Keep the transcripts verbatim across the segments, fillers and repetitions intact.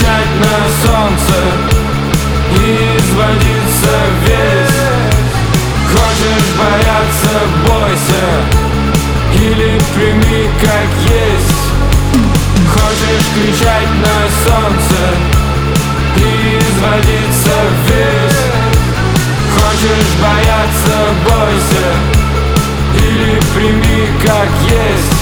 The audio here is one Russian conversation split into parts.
кричать на солнце и изводиться весь. Хочешь бояться — бойся, или прими как есть. Хочешь кричать на солнце и изводиться весь. Хочешь бояться — бойся, или прими как есть.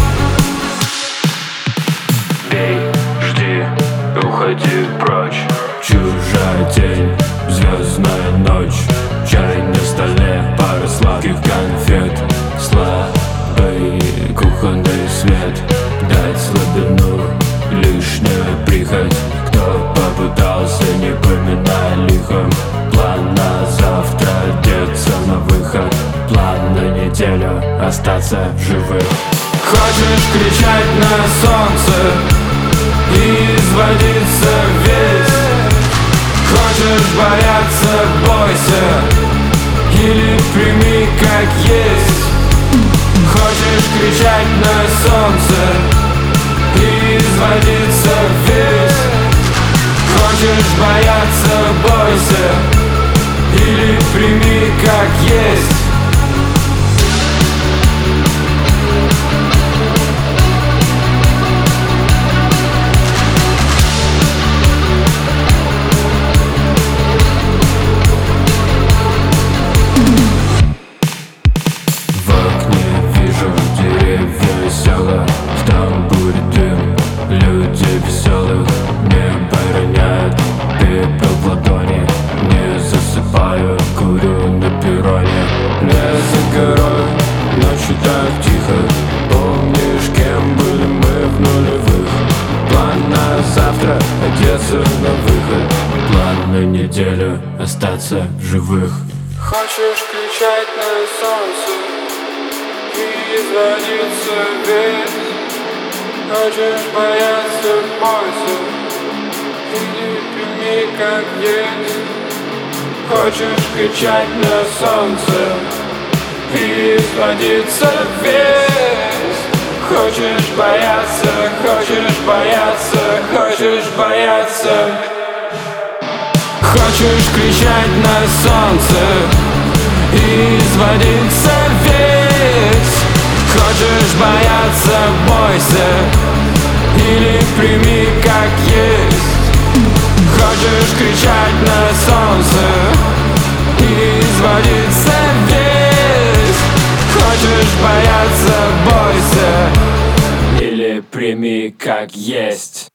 Бей, жди, уходи прочь. Чужая тень, звездная ночь, чай на столе, пара сладких конфет, слабый кухонный свет, дать слабину, лишняя прихоть. Кто попытался, не поминай лихом. План на завтра — деться на выход. План на неделю — остаться в живых. Хочешь кричать на солнце и изводиться весь. Хочешь бояться — бойся, или прими как есть. Хочешь кричать на солнце и изводиться весь. Хочешь бояться — бойся, или прими как есть. В тамбуре дым, люди веселых небо роняют пепел в ладони. Не засыпаю, курю на перроне. Не за горой, ночью так тихо. Помнишь, кем были мы в нулевых? План на завтра — одеться на выход. План на неделю — остаться в живых. Хочешь кричать на солнце и изводиться весь. Хочешь бояться — бойся, или прими как есть. Хочешь кричать на солнце и изводиться весь. Хочешь бояться, хочешь бояться, хочешь бояться. Хочешь кричать на солнце и изводиться весь. Хочешь бояться — бойся, или прими как есть. Хочешь кричать на солнце и изводиться весь. Хочешь бояться — бойся, или прими как есть.